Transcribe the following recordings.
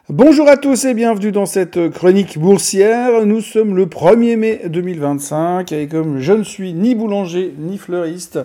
Bonjour à tous et bienvenue dans cette chronique boursière. Nous sommes le 1er mai 2025 et comme je ne suis ni boulanger ni fleuriste,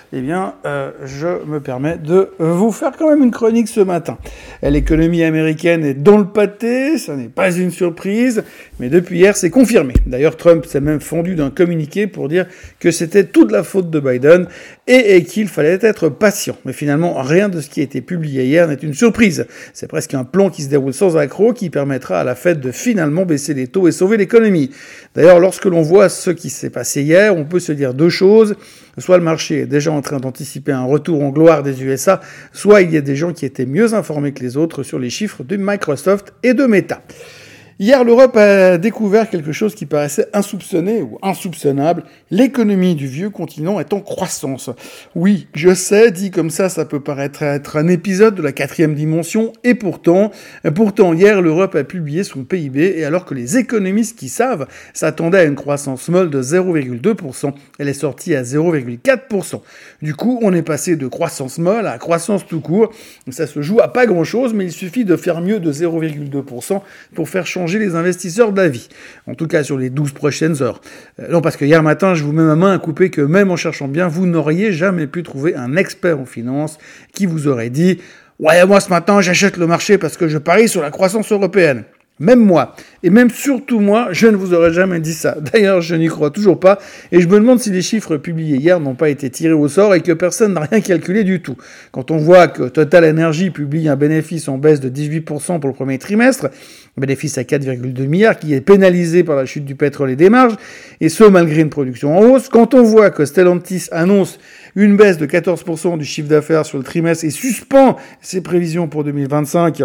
je me permets de vous faire quand même une chronique ce matin. L'économie américaine est dans le pâté, ça n'est pas une surprise, mais depuis hier c'est confirmé. D'ailleurs Trump s'est même fendu d'un communiqué pour dire que c'était toute la faute de Biden et qu'il fallait être patient. Mais finalement rien de ce qui a été publié hier n'est une surprise. C'est presque un plan qui se déroule sans accroc qui permettra à la Fed de finalement baisser les taux et sauver l'économie. D'ailleurs, lorsque l'on voit ce qui s'est passé hier, on peut se dire deux choses. Soit le marché est déjà en train d'anticiper un retour en gloire des USA, soit il y a des gens qui étaient mieux informés que les autres sur les chiffres de Microsoft et de Meta. Hier, l'Europe a découvert quelque chose qui paraissait insoupçonné ou insoupçonnable. L'économie du vieux continent est en croissance. Oui, je sais, dit comme ça peut paraître être un épisode de la 4e dimension. Et pourtant, hier, l'Europe a publié son PIB. Et alors que les économistes qui savent s'attendaient à une croissance molle de 0,2%, elle est sortie à 0,4%. Du coup, on est passé de croissance molle à croissance tout court. Ça se joue à pas grand-chose, mais il suffit de faire mieux de 0,2% pour faire changer les investisseurs d'avis. En tout cas, sur les 12 prochaines heures. Non, parce que hier matin, je vous mets ma main à couper que même en cherchant bien, vous n'auriez jamais pu trouver un expert en finance qui vous aurait dit « Ouais, moi ce matin, j'achète le marché parce que je parie sur la croissance européenne ». Même moi, et même surtout moi, je ne vous aurais jamais dit ça. D'ailleurs, je n'y crois toujours pas, et je me demande si les chiffres publiés hier n'ont pas été tirés au sort et que personne n'a rien calculé du tout. Quand on voit que Total Energy publie un bénéfice en baisse de 18% pour le premier trimestre, un bénéfice à 4,2 milliards qui est pénalisé par la chute du pétrole et des marges, et ce malgré une production en hausse, quand on voit que Stellantis annonce une baisse de 14% du chiffre d'affaires sur le trimestre et suspend ses prévisions pour 2025,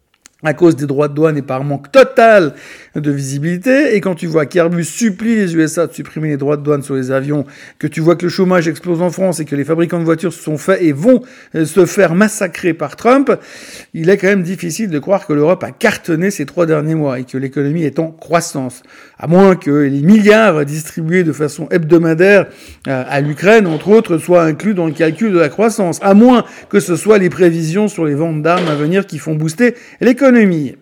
à cause des droits de douane et par manque total de visibilité, et quand tu vois qu'Airbus supplie les USA de supprimer les droits de douane sur les avions, que tu vois que le chômage explose en France et que les fabricants de voitures se sont faits et vont se faire massacrer par Trump, il est quand même difficile de croire que l'Europe a cartonné ces 3 derniers mois et que l'économie est en croissance. À moins que les milliards distribués de façon hebdomadaire à l'Ukraine, entre autres, soient inclus dans le calcul de la croissance. À moins que ce soit les prévisions sur les ventes d'armes à venir qui font booster l'économie.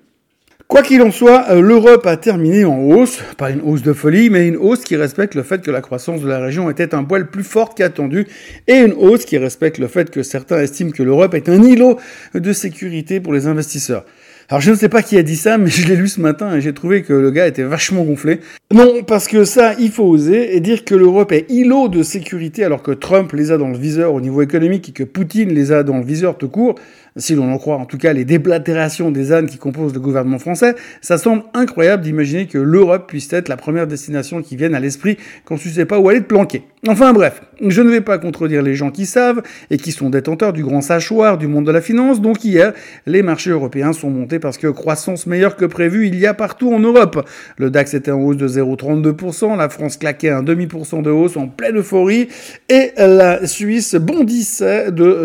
Quoi qu'il en soit, l'Europe a terminé en hausse, pas une hausse de folie, mais une hausse qui respecte le fait que la croissance de la région était un poil plus forte qu'attendu, et une hausse qui respecte le fait que certains estiment que l'Europe est un îlot de sécurité pour les investisseurs. Alors je ne sais pas qui a dit ça, mais je l'ai lu ce matin et j'ai trouvé que le gars était vachement gonflé. Non, parce que ça, il faut oser et dire que l'Europe est îlot de sécurité alors que Trump les a dans le viseur au niveau économique et que Poutine les a dans le viseur tout court. Si l'on en croit en tout cas les déblatérations des ânes qui composent le gouvernement français, ça semble incroyable d'imaginer que l'Europe puisse être la première destination qui vienne à l'esprit quand tu sais pas où aller te planquer. Enfin bref, je ne vais pas contredire les gens qui savent et qui sont détenteurs du grand sachoir du monde de la finance, donc hier, les marchés européens sont montés parce que croissance meilleure que prévu il y a partout en Europe. Le DAX était en hausse de 0,32%, la France claquait un demi% de hausse en pleine euphorie et la Suisse bondissait de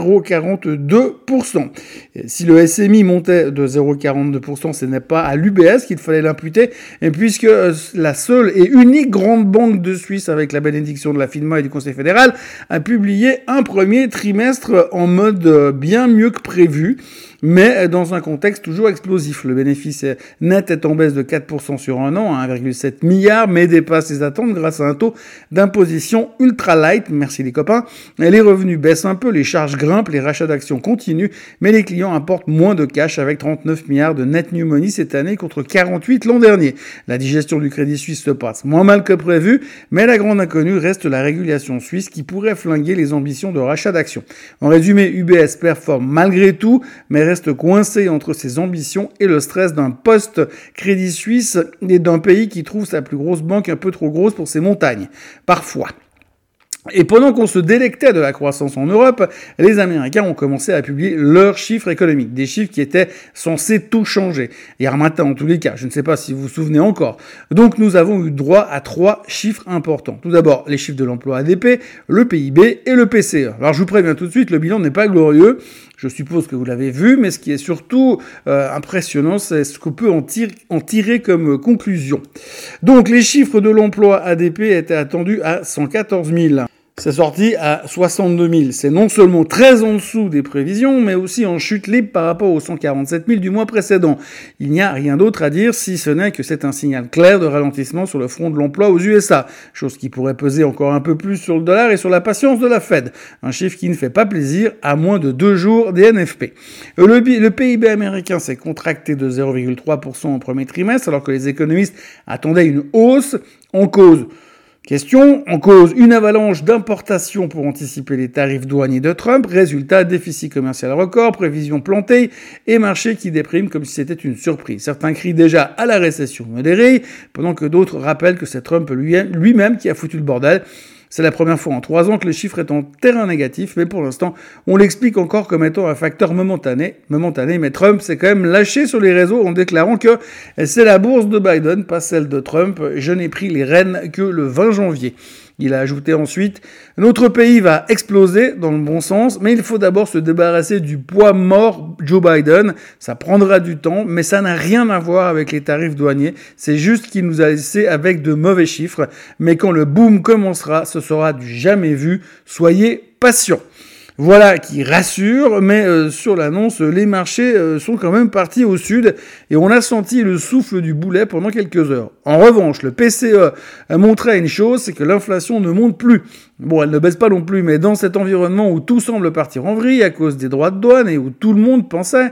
0,42%. Et si le SMI montait de 0,42%, ce n'est pas à l'UBS qu'il fallait l'imputer, puisque la seule et unique grande banque de Suisse, avec la bénédiction de la FINMA et du Conseil fédéral, a publié un premier trimestre en mode bien mieux que prévu, mais dans un contexte toujours explosif. Le bénéfice net est en baisse de 4% sur un an, à 1,7 milliard, mais dépasse les attentes grâce à un taux d'imposition ultra light. Merci les copains. Les revenus baissent un peu, les charges grimpent, les rachats d'actions continuent, mais les clients apportent moins de cash avec 39 milliards de net new money cette année contre 48 l'an dernier. La digestion du Crédit Suisse se passe moins mal que prévu, mais la grande inconnue reste la régulation suisse qui pourrait flinguer les ambitions de rachat d'actions. En résumé, UBS performe malgré tout, mais reste coincé entre ses ambitions et le stress d'un post-Crédit Suisse et d'un pays qui trouve sa plus grosse banque un peu trop grosse pour ses montagnes. Parfois. Et pendant qu'on se délectait de la croissance en Europe, les Américains ont commencé à publier leurs chiffres économiques, des chiffres qui étaient censés tout changer. Hier matin, en tous les cas, je ne sais pas si vous vous souvenez encore. Donc nous avons eu droit à 3 chiffres importants. Tout d'abord, les chiffres de l'emploi ADP, le PIB et le PCE. Alors je vous préviens tout de suite, le bilan n'est pas glorieux. Je suppose que vous l'avez vu, mais ce qui est surtout impressionnant, c'est ce qu'on peut en tirer comme conclusion. Donc les chiffres de l'emploi ADP étaient attendus à 114 000. c'est sorti à 62 000. C'est non seulement très en dessous des prévisions, mais aussi en chute libre par rapport aux 147 000 du mois précédent. Il n'y a rien d'autre à dire si ce n'est que c'est un signal clair de ralentissement sur le front de l'emploi aux USA, chose qui pourrait peser encore un peu plus sur le dollar et sur la patience de la Fed. Un chiffre qui ne fait pas plaisir à moins de 2 jours des NFP. Le PIB américain s'est contracté de 0,3% en premier trimestre, alors que les économistes attendaient une hausse. En cause une avalanche d'importations pour anticiper les tarifs douaniers de Trump, résultat, déficit commercial record, prévisions plantées et marché qui déprime comme si c'était une surprise. Certains crient déjà à la récession modérée, pendant que d'autres rappellent que c'est Trump lui-même qui a foutu le bordel. C'est la première fois en 3 ans que le chiffre est en terrain négatif, mais pour l'instant, on l'explique encore comme étant un facteur momentané, mais Trump s'est quand même lâché sur les réseaux en déclarant que c'est la bourse de Biden, pas celle de Trump. Je n'ai pris les rênes que le 20 janvier. Il a ajouté ensuite « Notre pays va exploser dans le bon sens, mais il faut d'abord se débarrasser du poids mort Joe Biden. Ça prendra du temps, mais ça n'a rien à voir avec les tarifs douaniers. C'est juste qu'il nous a laissé avec de mauvais chiffres. Mais quand le boom commencera, ce sera du jamais vu. Soyez patients. » Voilà qui rassure, mais sur l'annonce, les marchés sont quand même partis au sud et on a senti le souffle du boulet pendant quelques heures. En revanche, le PCE a montré une chose, c'est que l'inflation ne monte plus. Bon, elle ne baisse pas non plus, mais dans cet environnement où tout semble partir en vrille à cause des droits de douane et où tout le monde pensait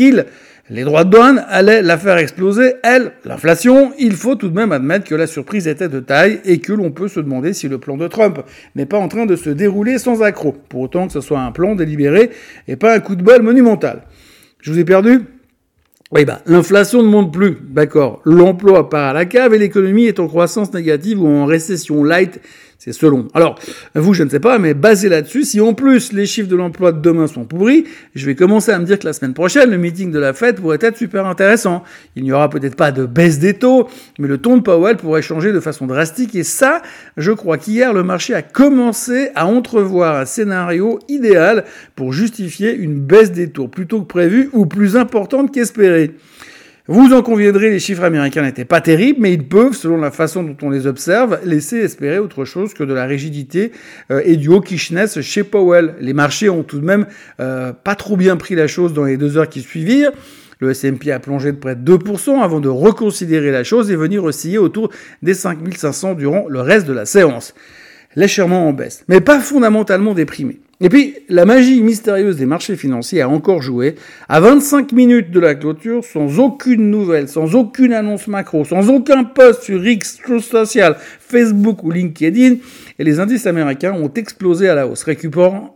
les droits de douane allaient la faire exploser, l'inflation, il faut tout de même admettre que la surprise était de taille et que l'on peut se demander si le plan de Trump n'est pas en train de se dérouler sans accroc, pour autant que ce soit un plan délibéré et pas un coup de bol monumental. Je vous ai perdu ? Oui, l'inflation ne monte plus, d'accord. L'emploi part à la cave et l'économie est en croissance négative ou en récession light, c'est selon. Alors, vous, je ne sais pas, mais basé là-dessus, si en plus les chiffres de l'emploi de demain sont pourris, je vais commencer à me dire que la semaine prochaine, le meeting de la Fed pourrait être super intéressant. Il n'y aura peut-être pas de baisse des taux, mais le ton de Powell pourrait changer de façon drastique. Et ça, je crois qu'hier, le marché a commencé à entrevoir un scénario idéal pour justifier une baisse des taux plutôt que prévue ou plus importante qu'espérée. Vous en conviendrez, les chiffres américains n'étaient pas terribles, mais ils peuvent, selon la façon dont on les observe, laisser espérer autre chose que de la rigidité et du hawkishness chez Powell. Les marchés ont tout de même pas trop bien pris la chose dans les 2 heures qui suivirent. Le S&P a plongé de près de 2% avant de reconsidérer la chose et venir osciller autour des 5500 durant le reste de la séance. Légèrement en baisse, mais pas fondamentalement déprimé. Et puis, la magie mystérieuse des marchés financiers a encore joué. À 25 minutes de la clôture, sans aucune nouvelle, sans aucune annonce macro, sans aucun post sur X, Truth Social, Facebook ou LinkedIn, et les indices américains ont explosé à la hausse, récupérant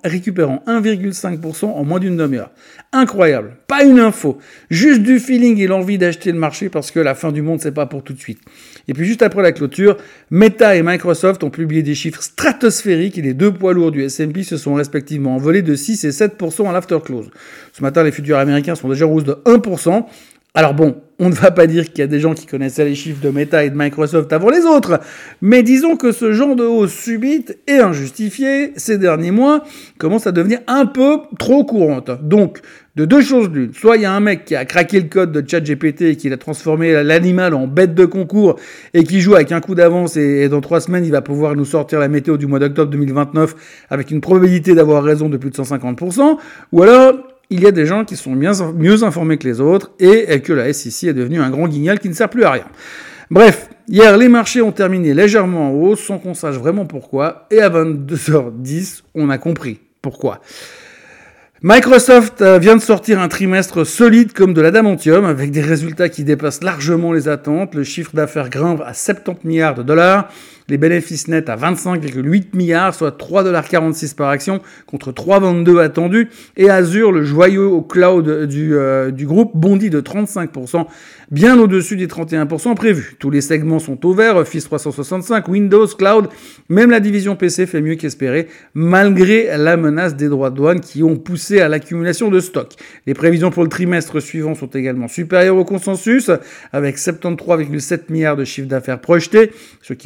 1,5% en moins d'une demi-heure. Incroyable. Pas une info. Juste du feeling et l'envie d'acheter le marché parce que la fin du monde, c'est pas pour tout de suite. Et puis, juste après la clôture, Meta et Microsoft ont publié des chiffres stratosphériques et les 2 poids lourds du S&P se sont respectivement envolés de 6 et 7% à l'afterclose. Ce matin, les futurs américains sont déjà en hausse de 1%. Alors bon, on ne va pas dire qu'il y a des gens qui connaissaient les chiffres de Meta et de Microsoft avant les autres, mais disons que ce genre de hausse subite et injustifiée ces derniers mois commence à devenir un peu trop courante. Donc, de 2 choses l'une. Soit il y a un mec qui a craqué le code de ChatGPT et qui l'a transformé l'animal en bête de concours et qui joue avec un coup d'avance et dans 3 semaines, il va pouvoir nous sortir la météo du mois d'octobre 2029 avec une probabilité d'avoir raison de plus de 150%. Ou alors, il y a des gens qui sont mieux informés que les autres et que la SEC est devenue un grand guignol qui ne sert plus à rien. Bref, hier, les marchés ont terminé légèrement en hausse sans qu'on sache vraiment pourquoi. Et à 22h10, on a compris pourquoi. Microsoft vient de sortir un trimestre solide comme de l'adamantium avec des résultats qui dépassent largement les attentes. Le chiffre d'affaires grimpe à 70 milliards de dollars. Les bénéfices nets à 25,8 milliards, soit 3,46 par action contre 3,22 attendus. Et Azure, le joyau au cloud du groupe, bondit de 35%, bien au-dessus des 31% prévus. Tous les segments sont au vert, Office 365, Windows, Cloud. Même la division PC fait mieux qu'espéré, malgré la menace des droits de douane qui ont poussé à l'accumulation de stocks. Les prévisions pour le trimestre suivant sont également supérieures au consensus, avec 73,7 milliards de chiffre d'affaires projetés, ce qui rassure les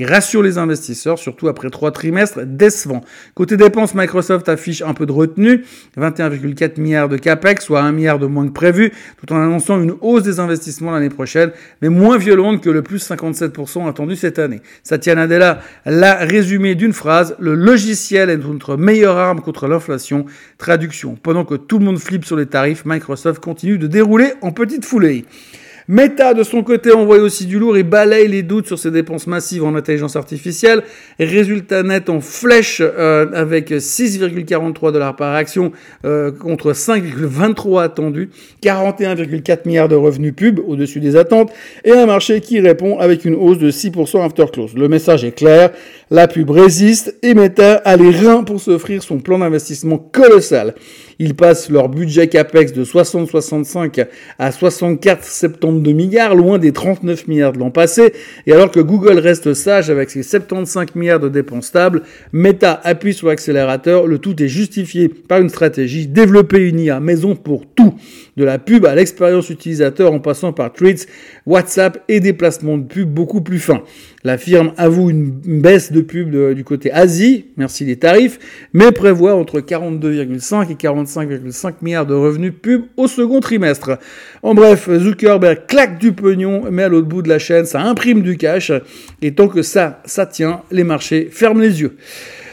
les investisseurs, surtout après 3 trimestres décevants. Côté dépenses, Microsoft affiche un peu de retenue, 21,4 milliards de capex, soit 1 milliard de moins que prévu, tout en annonçant une hausse des investissements l'année prochaine, mais moins violente que le plus 57% attendu cette année. Satya Nadella l'a résumé d'une phrase: le logiciel est notre meilleure arme contre l'inflation. Traduction: pendant que tout le monde flippe sur les tarifs, Microsoft continue de dérouler en petite foulée. Meta, de son côté, envoie aussi du lourd et balaye les doutes sur ses dépenses massives en intelligence artificielle. Résultat net en flèche avec 6,43$ par action contre 5,23 attendus, 41,4 milliards de revenus pub au-dessus des attentes et un marché qui répond avec une hausse de 6% after close. Le message est clair, la pub résiste et Meta a les reins pour s'offrir son plan d'investissement colossal. Ils passent leur budget capex de 60-65 à 64-72 milliards, loin des 39 milliards de l'an passé. Et alors que Google reste sage avec ses 75 milliards de dépenses stables, Meta appuie sur l'accélérateur. Le tout est justifié par une stratégie: développer une IA maison pour tout. De la pub à l'expérience utilisateur en passant par Tweets, WhatsApp et des placements de pub beaucoup plus fins. La firme avoue une baisse de pub du côté Asie, merci les tarifs, mais prévoit entre 42,5 et 45,5 milliards de revenus pub au second trimestre. En bref, Zuckerberg claque du pognon, mais à l'autre bout de la chaîne, ça imprime du cash, et tant que ça tient, les marchés ferment les yeux.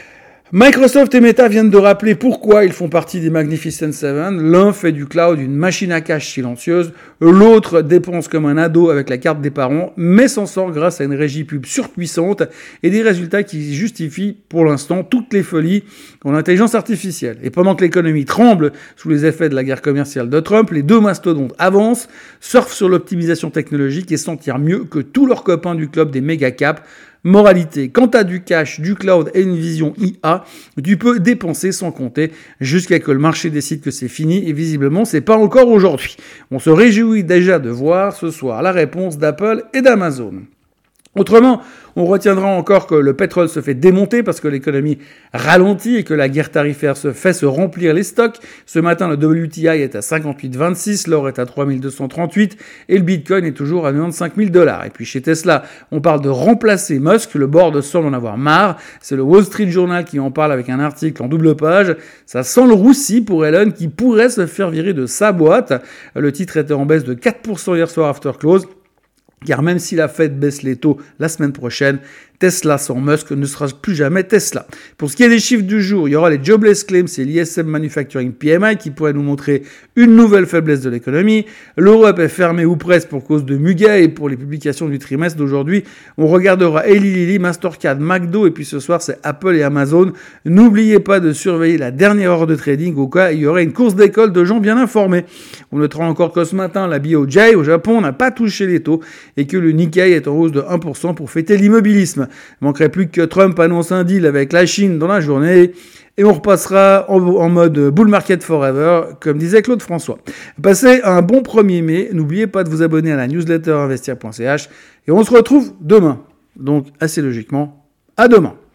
Microsoft et Meta viennent de rappeler pourquoi ils font partie des Magnificent Seven. L'un fait du cloud une machine à cash silencieuse, l'autre dépense comme un ado avec la carte des parents, mais s'en sort grâce à une régie pub surpuissante et des résultats qui justifient pour l'instant toutes les folies en intelligence artificielle. Et pendant que l'économie tremble sous les effets de la guerre commerciale de Trump, les deux mastodontes avancent, surfent sur l'optimisation technologique et s'en tirent mieux que tous leurs copains du club des méga caps. Moralité, quand t'as du cash, du cloud et une vision IA, tu peux dépenser sans compter jusqu'à que le marché décide que c'est fini et visiblement c'est pas encore aujourd'hui. On se réjouit déjà de voir ce soir la réponse d'Apple et d'Amazon. Autrement, on retiendra encore que le pétrole se fait démonter parce que l'économie ralentit et que la guerre tarifaire se fait se remplir les stocks. Ce matin, le WTI est à 58,26, l'or est à 3238 et le Bitcoin est toujours à 95 000 $. Et puis chez Tesla, on parle de remplacer Musk, le board semble en avoir marre. C'est le Wall Street Journal qui en parle avec un article en double page. Ça sent le roussi pour Elon qui pourrait se faire virer de sa boîte. Le titre était en baisse de 4% hier soir after close. Car même si la Fed baisse les taux la semaine prochaine, Tesla sans Musk ne sera plus jamais Tesla. Pour ce qui est des chiffres du jour, il y aura les Jobless Claims et l'ISM Manufacturing PMI qui pourraient nous montrer une nouvelle faiblesse de l'économie. L'Europe est fermée ou presque pour cause de Muga et pour les publications du trimestre d'aujourd'hui. On regardera Eli Lilly, Mastercard, McDo et puis ce soir c'est Apple et Amazon. N'oubliez pas de surveiller la dernière heure de trading au cas où il y aurait une course d'école de gens bien informés. On notera encore que ce matin, la BOJ au Japon n'a pas touché les taux et que le Nikkei est en hausse de 1% pour fêter l'immobilisme. Il manquerait plus que Trump annonce un deal avec la Chine dans la journée et on repassera en mode bull market forever, comme disait Claude François. Passez un bon 1er mai. N'oubliez pas de vous abonner à la newsletter investir.ch et on se retrouve demain. Donc, assez logiquement, à demain.